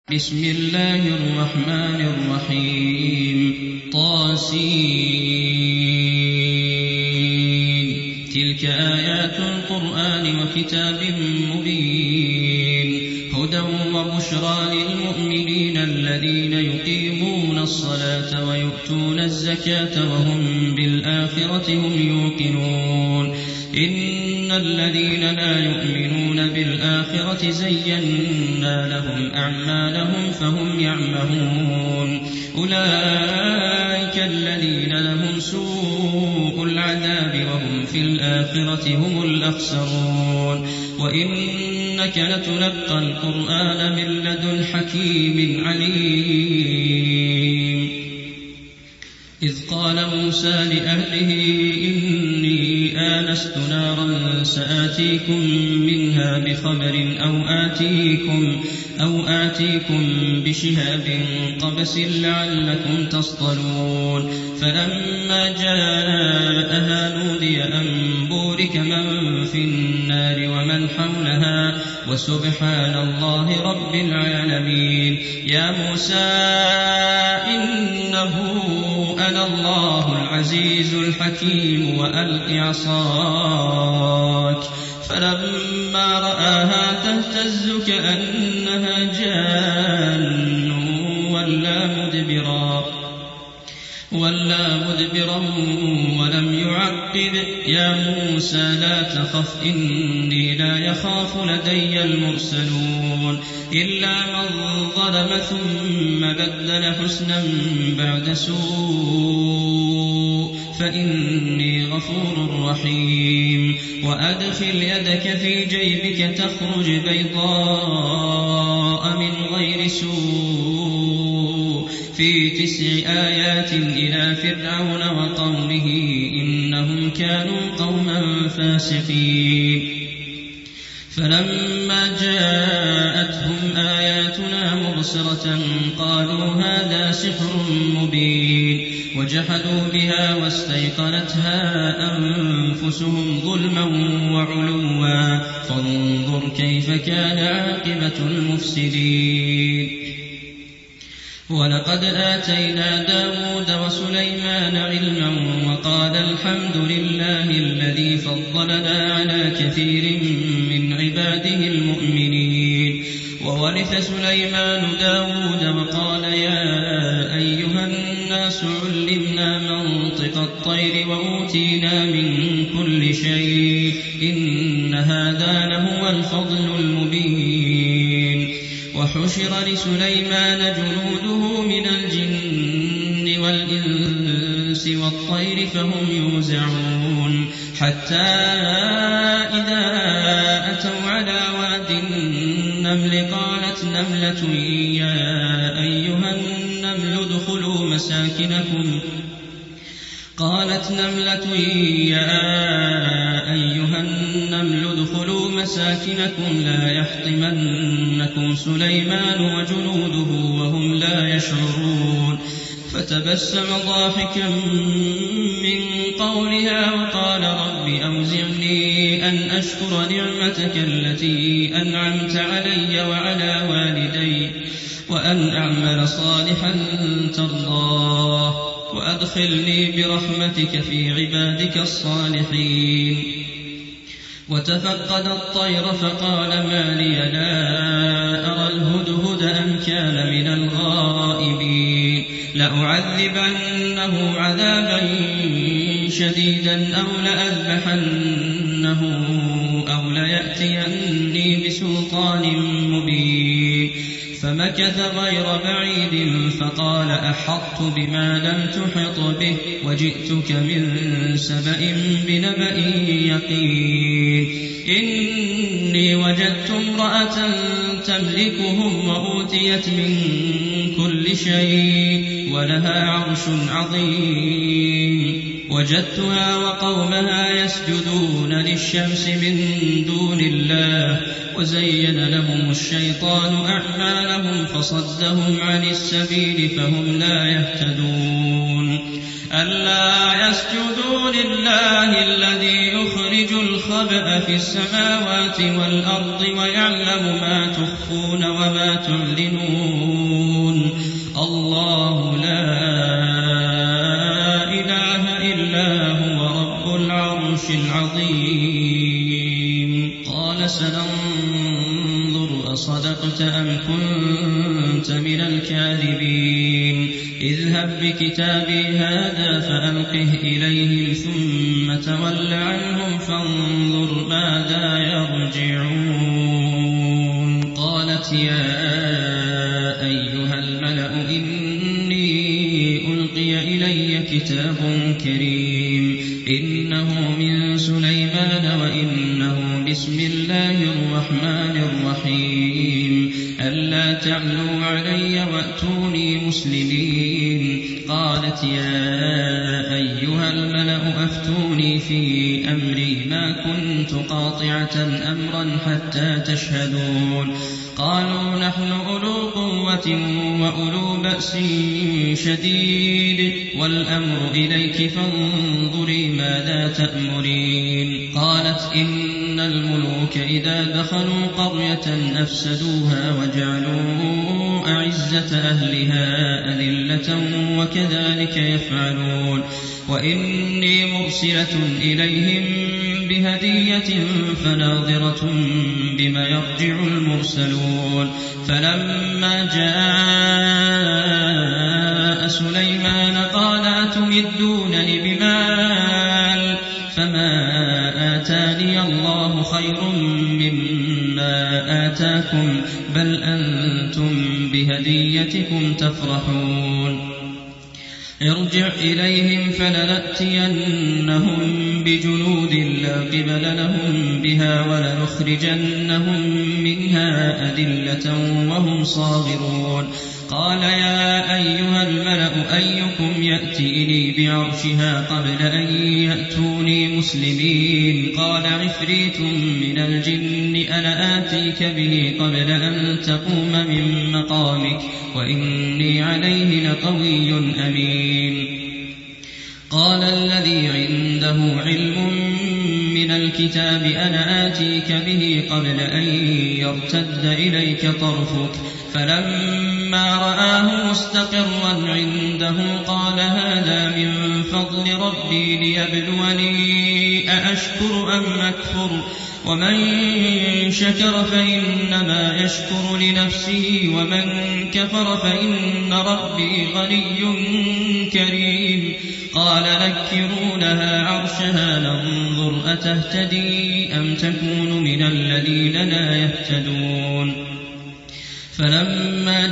بسم الله الرحمن الرحيم طاسين تلك آيات القرآن وكتاب مبين هدى وبشرى للمؤمنين الذين يقيمون الصلاة ويؤتون الزكاة وهم بالآخرة هم يوقنون إن الذين لا يؤمنون بالآخرة زينا لهم أعمالهم فهم يعمهون أولئك الذين لهم سوء العذاب وهم في الآخرة هم الأخسرون وإنك لتلقى القرآن من لدن حكيم عليم إذ قال موسى لأهله إني آنست نارا سآتيكم منها بخبر أو آتيكم بشهاب قبس لعلكم تصطلون فلما جاءها نودي أن بورك من في النار ومن حولها وسبحان الله رب العالمين يا موسى إنه أنا الله العزيز الحكيم وألق عصاك فلما رآها تهتز كأنها جان ولا مدبرا ولم يعقب يا موسى لا تخف إني لا يخاف لدي المرسلون إلا من ظلم ثم بدل حسنا بعد سوء فإني غفور رحيم وأدخل يدك في جيبك تخرج بيضاء من غير سوء في 9 آيات إلى فرعون وقومه إنهم كانوا قوما فاسقين فلما جاءتهم آياتنا مبصرة قالوا هذا سحر مبين وجحدوا بها واستيقنتها أنفسهم ظلما وعلوا فانظر كيف كان عاقبة المفسدين ولقد آتينا داود وسليمان علما وقال الحمد لله الذي فضلنا على كثير من عباده المؤمنين وورث سليمان داود وقال يا أيها الناس علمنا منطق الطير وأوتينا من كل شيء إن هذا لهو الفضل المبين وحشر لسليمان جنوده من الجن والإنس والطير فهم يوزعون حتى إذا أتوا على واد النمل قالت نملة يا أيها النمل ادخلوا مساكنكم لا يحطمنكم سليمان وجنوده وهم لا يشعرون فتبسم ضاحكا من قولها وقال رب أوزعني أن أشكر نعمتك التي أنعمت علي وعلى والدي وأن أعمل صالحا ترضاه وأدخلني برحمتك في عبادك الصالحين وتفقد الطير فقال ما لي لا أرى الهدهد أم كان من الغائبين لأعذبنه عذابا شديدا أو لأذبحنه أو ليأتيني بسلطان مبين فمكث غير بعيد فقال أحطت بما لم تحط به وجئتك من سبأ بنبأ يقين إني وجدت امرأة تملكهم وأوتيت من كل شيء ولها عرش عظيم وجدتها وقومها يسجدون للشمس من دون الله وزين لهم الشيطان أعمالهم فصدهم عن السبيل فهم لا يهتدون ألا يسجدوا لله الذي يخرج الخبأ في السماوات والأرض ويعلم ما تخفون وما تعلنون الله لا إله إلا هو رب العرش العظيم. قال سننظر أصدقت أم كنت من الكاذبين اذهب بكتابي هذا فألقه إليهم ثم تول عنهم فانظر ماذا يرجعون. قالت يا أيها الملأ إني ألقي إلي كتاب كريم إنه من سليمان وإنه بسم الله الرحمن الرحيم ألا تعلوا علي وأتوني مسلمين. قالت يا أيها الملأ أفتوني في أمري ما كنت قاطعة أمرا حتى تشهدون. قالوا نحن أولو قوة وأولو بأس شديد والأمر إليك فانظري ماذا تأمرين. قالت إن الملوك إذا دخلوا قرية أفسدوها وجعلوا أعزة أهلها أذلة وكذلك يفعلون. وإني مرسلة إليهم بهدية فناظرة بما يرجع المرسلون. فلما جاء سليمان قال أتمدونني بمال فما آتاني الله خير مما آتاكم بل أنتم بهديتكم تفرحون. ارجع إليهم فلنأتينهم بجنود لا قبل لهم بها ولنخرجنهم منها أذلة وهم صاغرون. قال يا أيها الملأ أيكم يأتيني بعرشها قبل أن يأتوني مسلمين. قال عفريت من الجن أنا آتيك به قبل أن تقوم من مقامك وإني عليه لقوي أمين. قال الذي عنده علم من الكتاب أنا آتيك به قبل أن يرتد إليك طرفك فلما رآه مستقرا عنده قال هذا من فضل ربي ليبلوني أأشكر أم أكفر ومن شكر فإنما يشكر لنفسه ومن كفر فإن ربي غني كريم. قال نكرونها عرشها ننظر أتهتدي أم تكون من الذين لا يهتدون. فلما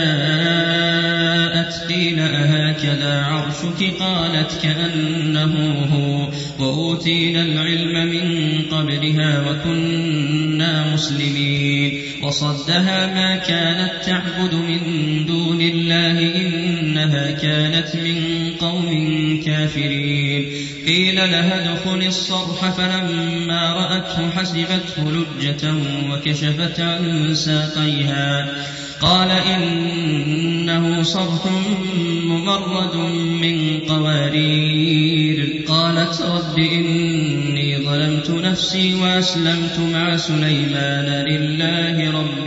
جاءت قيل أهكذا عرشك قالت كأنه هو وأوتينا العلم من قبلها وكنا مسلمين. وصدها ما كانت تعبد من دون الله إنها كانت من قوم كافرين. قيل لها ادخل الصرح فلما رأته حسبته لجة وكشفت عن ساقيها قال إنه صرح ممرد من قوارير. قالت رب إني ظلمت نفسي وأسلمت مع سليمان لله رب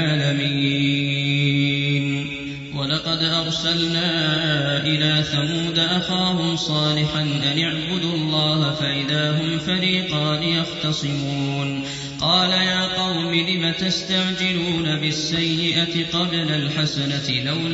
العالمين. ولقد أرسلنا إلى ثمود أخاهم صالحا أن اعبدوا الله فإذا هم فريقان يختصمون. قال يا قوم لم تستعجلون بالسيئة قبل الحسنة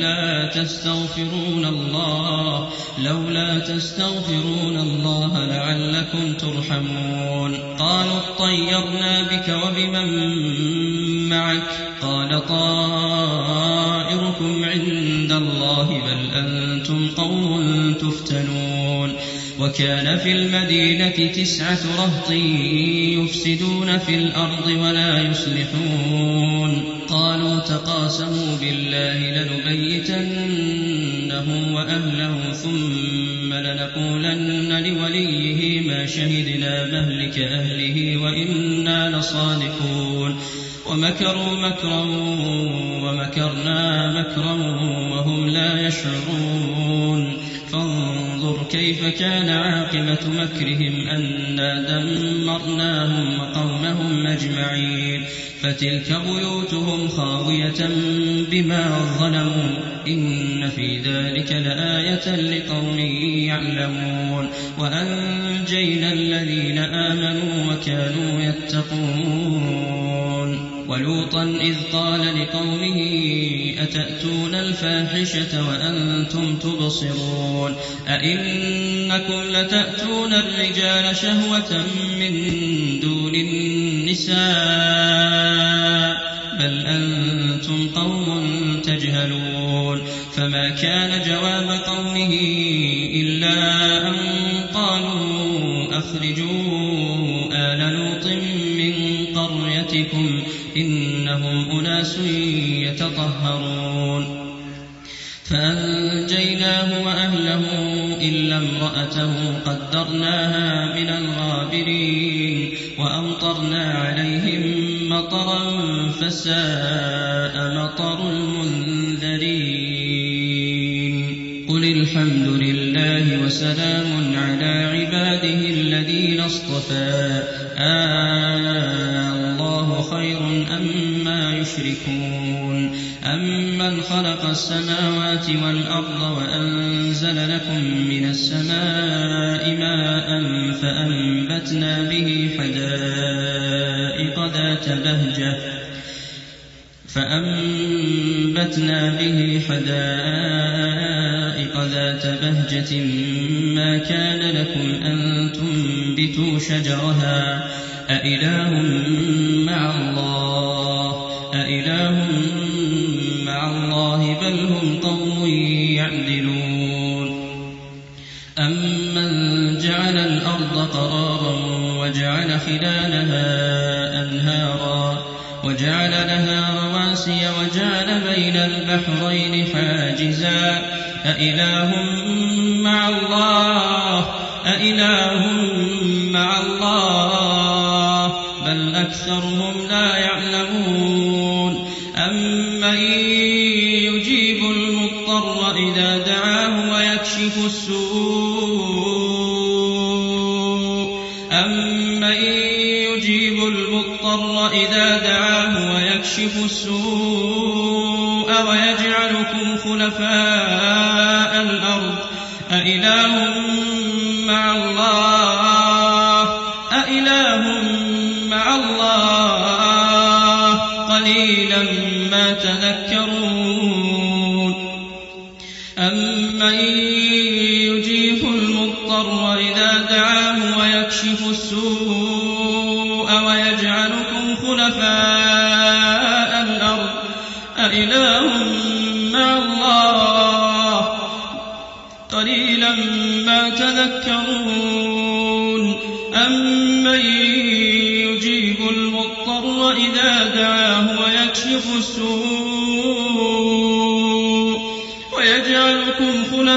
لولا تستغفرون الله لعلكم ترحمون. قالوا اطيرنا بك وبمن معك قال طائركم عند الله بل أنتم قوم تفتنون. وكان في المدينة 9 رهط يفسدون في الأرض ولا يصلحون. قالوا تقاسموا بالله لنبيتنه وأهله ثم لنقولن لوليه ما شهدنا مهلك أهله وإنا لصادقون. ومكروا مكرا ومكرنا مكرا وهم لا يشعرون. فانظر كيف كان عاقبة مكرهم أنا دمرناهم وقومهم أجمعين فتلك بيوتهم خاوية بما ظلموا إن في ذلك لآية لقوم يعلمون وأنجينا الذين آمنوا وكانوا يتقون ولوطا إذ قال لقومه أتأتون الفاحشة وأنتم تبصرون أئنكم لتأتون الرجال شهوة من دون النساء بل أنتم قوم تجهلون فما كان جواب قومه إلا أن قالوا أخرجوا آل لوط من قريتكم إنهم أناس يتطهرون فأنجيناه وأهله إلا امرأته قدرناها من الغابرين وأمطرنا عليهم مطرا فساء مطر المنذرين قل الحمد لله وسلام على عباده الذين اصطفى الله خير أما يشركون أمن خلق السماوات والأرض وأنزل لكم من السماء ماء فأنبتنا به حدائق ذات بهجة ما كان لكم أن تنبتوا شجرها أإله مع الله بل هم قوم يعدلون أمن جعل الأرض قرارا وجعل خلالها أنهارا وجعل لها رواسي وجعل بين البحرين حاجزا أإله مع الله بل أكثرهم لا يعلمون أمن يجيب المضطر إذا دعاه ويكشف السوء ويجعلكم خلفاء الأرض أإله مع الله قليلا ما تذكرون أمن يجيب المضطر إذا دعاه ويكشف السوء ويجعلكم خلفاء الأرض أإله مع الله قليلا ما تذكرون أمن يجيب المضطر إذا دعاه ويكشف السوء ويجعلكم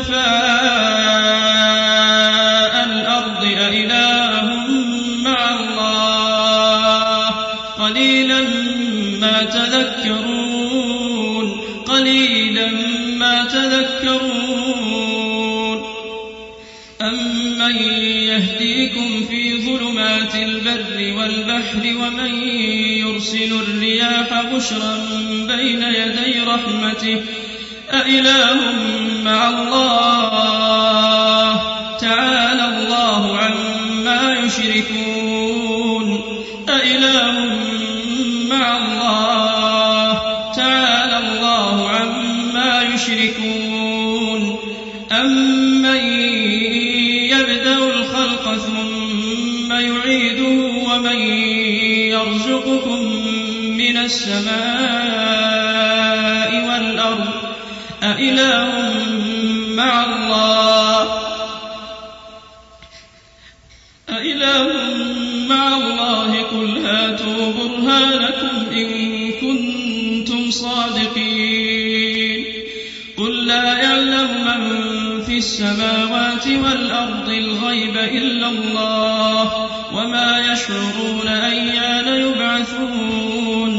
خلفاء الأرض أإله مع الله قليلا ما تذكرون أمن يهديكم في ظلمات البر والبحر ومن يرسل الرياح بشرا بين يدي رحمته أإله مع الله تعالى الله عما يشركون أإله مع الله تعالى الله عما يشركون أمن يبدأ الخلق ثم يعيده ومن يرزقكم من السماء والأرض أإله مع الله قل هاتوا برهانكم إن كنتم صادقين قل لا يعلم من في السماوات والأرض الغيب إلا الله وما يشعرون أيان يبعثون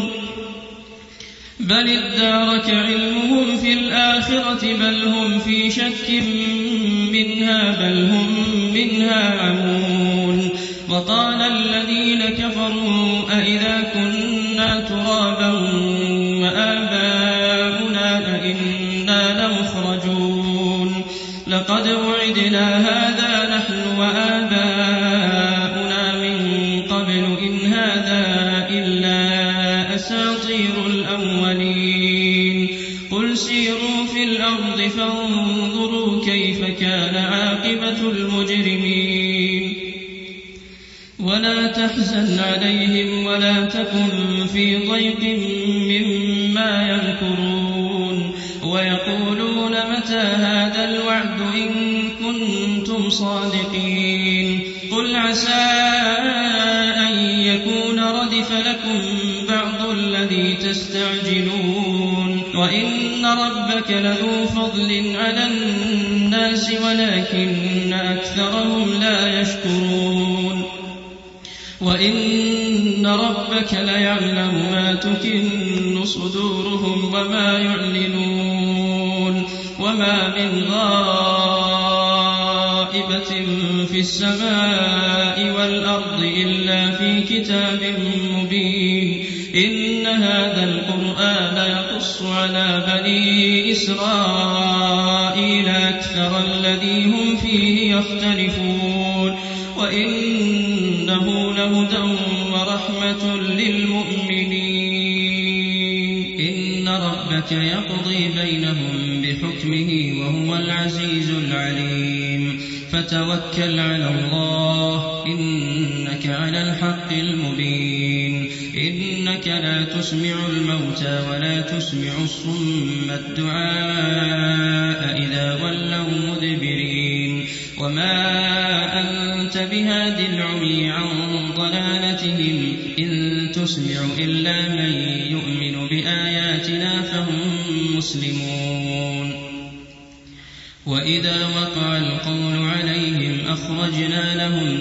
بل ادارك علمهم في الآخرة بل هم في شك منها بل هم منها عمون. وقال الذين كفروا أئذا كنا ترابا وآباؤنا أئنا لمخرجون لقد وعدنا هذا نحن وآباؤنا من قبل إن هذا إلا أساطير الأولين. قل سيروا في الأرض فانظروا كيف كان عاقبة المجرمين. ولا تحزن عليهم ولا تكن في ضيق مما يمكرون. ويقولون متى هذا الوعد إن كنتم صادقين. قل عسى أن يكون ردف لكم بعض الذي تستعجلون وإن ربك لذو فضل على الناس ولكن أكثرهم لا يشكرون. وإن ربك ليعلم ما تكن صدورهم وما يعلنون. وما من غائبة في السماء والأرض إلا في كتاب مبين. إن هذا القرآن يقص على بني إسرائيل أكثر الذي هم فيه يختلفون وإنه لهدى ورحمة للمؤمنين. إن ربك يقضي بينهم بحكمه وهو العزيز العليم. فتوكل على الله إنك على الحق المبين. إنك لا تسمع الموتى ولا تسمع الصم الدعاء إذا ولوا مدبرين. وما أنت بهاد العمي عن ضلالتهم إن تسمع إلا من يؤمن بآياتنا فهم مسلمون. وإذا وقع القول عليهم أخرجنا لهم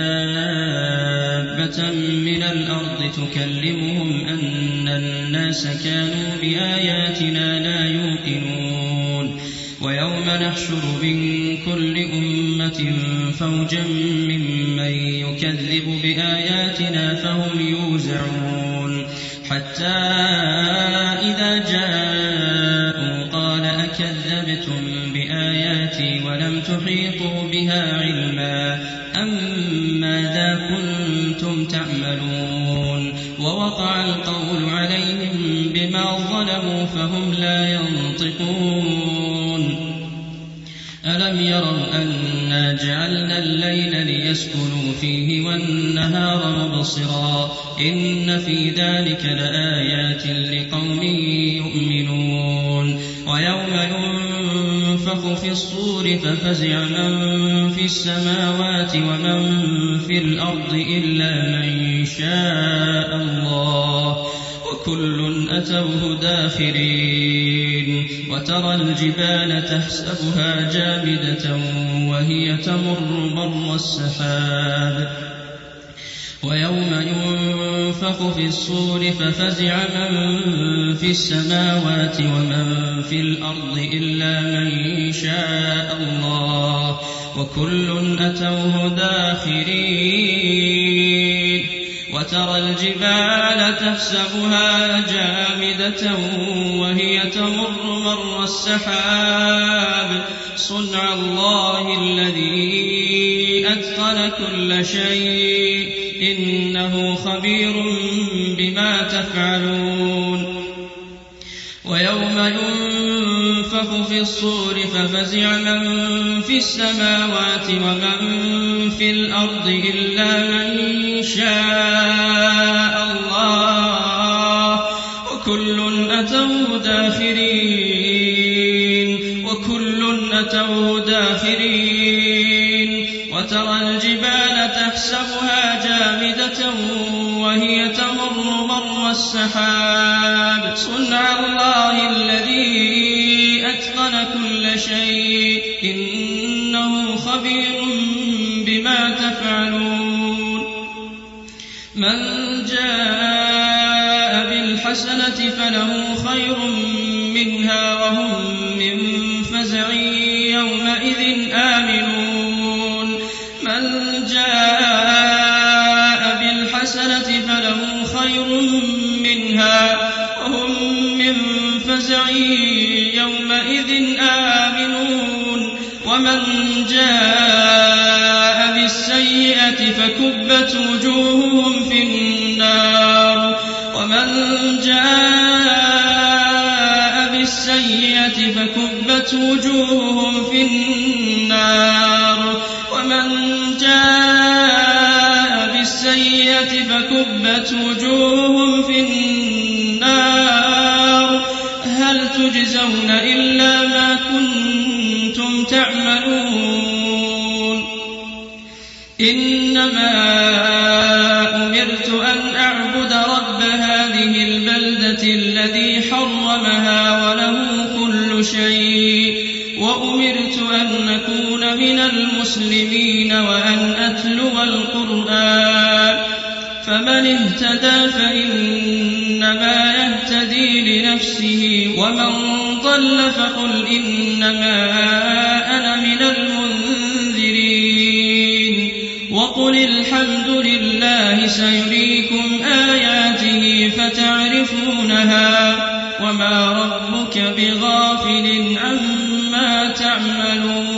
دابة من الأرض تكلمهم أن الناس كانوا بآياتنا لا يوقنون. ويوم نحشر من كل أمة فوجا ممن يكذب بآياتنا فهم يوزعون. حتى إذا جاءوا قال أكذبتم بآياتي ولم تحيطوا بها علما أم ماذا كنتم تعملون. ووقع القول عليهم بما ظلموا فهم لا ينطقون. ألم يروا أنا جعلنا الليل ليسكنوا فيه والنهار مبصرا إن في ذلك لآيات لقوم يؤمنون. ويوم ينفخ في الصور ففزع من في السماوات ومن في الأرض إلا من شاء الله وكل أتوه داخرين. وترى الجبال تحسبها جامدة وهي تمر مر السحاب. ويوم ينفخ في الصور ففزع من في السماوات ومن في الأرض إلا من شاء الله وكل أتوه داخرين. وترى الجبال تحسبها جامدة وهي تمر مر السحاب صنع الله الذي أتقن كل شيء إنه خبير بما تفعلون. ويوم ينفخ في الصور ففزع من في السماوات ومن في الأرض إلا من شاء الله وكل أتوه داخرين. وترى الجبال تحسبها جامدة وهي تمر مر السحاب صنع الله الذي أتقن كل شيء إنه خبير بما تفعلون. من جاء بالحسنة فله خير منها وهم من فزع يومئذ آمنون. يومئذ آمنون ومن جاء بالسيئة فكبت وجوههم في النار ومن جاء بالسيئة فكبت وجوههم في النار هل تجزون إلا ما كنتم تعملون إنما أمرت أن أعبد رب هذه البلدة الذي حرمها وله كل شيء وأمرت أن أكون من المسلمين وأن أتلو القرآن فمن اهتدى فإنما يهتدي لنفسه ومن ضل فقل إنما أنا من المنذرين وقل الحمد لله سيريكم آياته فتعرفونها وما ربك بغافل عما تعملون